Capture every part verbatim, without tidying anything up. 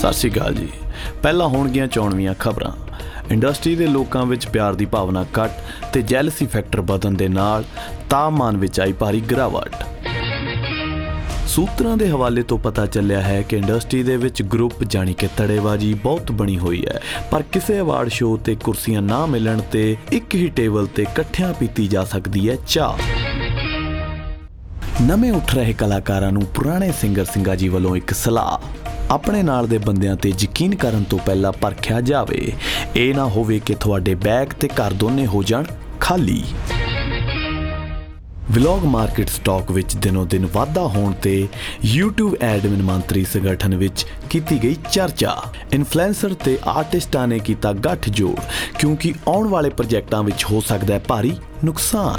ਸਤਿ ਸ਼੍ਰੀ ਅਕਾਲ ਜੀ। ਪਹਿਲਾਂ ਹੋਣਗੀਆਂ ਚੋਣਵੀਆਂ ਖਬਰਾਂ। ਇੰਡਸਟਰੀ ਦੇ ਲੋਕਾਂ ਵਿੱਚ ਪਿਆਰ ਦੀ ਭਾਵਨਾ ਘੱਟ ਤੇ ਜੈਲਸੀ ਫੈਕਟਰ ਵਧਣ ਦੇ ਨਾਲ ਤਾਪਮਾਨ ਵਿੱਚ ਆਈ ਭਾਰੀ ਗਿਰਾਵਟ। ਸੂਤਰਾਂ ਦੇ ਹਵਾਲੇ ਤੋਂ ਪਤਾ ਚੱਲਿਆ ਹੈ ਕਿ ਇੰਡਸਟਰੀ ਦੇ ਵਿੱਚ ਗਰੁੱਪ ਜਾਣੀ ਕਿ ਧੜੇਬਾਜ਼ੀ ਬਹੁਤ ਬਣੀ ਹੋਈ ਹੈ, ਪਰ ਕਿਸੇ ਅਵਾਰਡ ਸ਼ੋਅ ਤੇ ਕੁਰਸੀਆਂ ਨਾ ਮਿਲਣ ਤੇ ਇੱਕ ਹੀ ਟੇਬਲ ਤੇ ਇਕੱਠਿਆਂ ਪੀਤੀ ਜਾ ਸਕਦੀ ਹੈ ਚਾਹ। ਨਵੇਂ ਉੱਠ ਰਹੇ ਕਲਾਕਾਰਾਂ ਨੂੰ ਪੁਰਾਣੇ ਸਿੰਗਰ ਸਿੰਘਾ ਜੀ ਵੱਲੋਂ ਇੱਕ ਸਲਾਹ, ਆਪਣੇ ਨਾਲ ਦੇ ਬੰਦਿਆਂ ਤੇ ਯਕੀਨ ਕਰਨ ਤੋਂ ਪਹਿਲਾਂ ਪਰਖਿਆ ਜਾਵੇ। ਇਹ ਨਾ ਹੋਵੇ ਕਿ ਤੁਹਾਡੇ ਬੈਗ ਤੇ ਘਰ ਦੋਨੇ ਹੋ ਜਾਣ ਖਾਲੀ। ਵਲੌਗ ਮਾਰਕੀਟ ਸਟਾਕ ਵਿੱਚ ਦਿਨੋਂ ਦਿਨ ਵਾਧਾ ਹੋਣ ਤੇ YouTube ਐਡਮਿਨ ਮੰਤਰੀ ਸੰਗਠਨ ਵਿੱਚ ਕੀਤੀ ਗਈ ਚਰਚਾ। ਇਨਫਲੂਐਂਸਰ ਤੇ ਆਰਟਿਸਟਾਂ ਨੇ ਕੀਤਾ ਗੱਠਜੋੜ ਕਿਉਂਕਿ ਆਉਣ ਵਾਲੇ ਪ੍ਰੋਜੈਕਟਾਂ ਵਿੱਚ ਹੋ ਸਕਦਾ ਹੈ ਭਾਰੀ ਨੁਕਸਾਨ।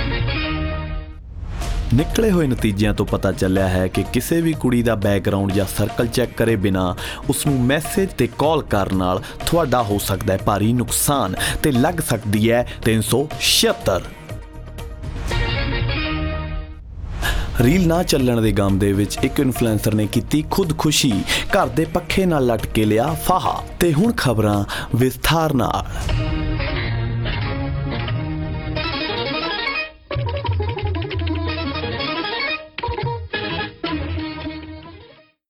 ਨਿਕਲੇ ਹੋਏ ਨਤੀਜਿਆਂ ਤੋਂ ਪਤਾ ਚੱਲਿਆ ਹੈ ਕਿ ਕਿਸੇ ਵੀ ਕੁੜੀ ਦਾ ਬੈਕਗ੍ਰਾਉਂਡ ਜਾਂ ਸਰਕਲ ਚੈੱਕ ਕਰੇ ਬਿਨਾਂ ਉਸ ਨੂੰ ਮੈਸੇਜ ਤੇ ਕਾਲ ਕਰਨ ਨਾਲ ਤੁਹਾਡਾ ਹੋ ਸਕਦਾ ਹੈ ਭਾਰੀ ਨੁਕਸਾਨ ਤੇ ਲੱਗ ਸਕਦੀ ਹੈ ਤਿੰਨ ਸੌ ਛਿਅੱਤਰ। ਰੀਲ ਨਾ ਚੱਲਣ ਦੇ ਗਮ ਦੇ ਵਿੱਚ ਇੱਕ ਇਨਫਲੂਐਂਸਰ ਨੇ ਕੀਤੀ ਖੁਦਕੁਸ਼ੀ, ਘਰ ਦੇ ਪੱਖੇ ਨਾਲ ਲਟਕੇ ਲਿਆ ਫਾਹਾ। ਤੇ ਹੁਣ ਖਬਰਾਂ ਵਿਸਥਾਰ ਨਾਲ।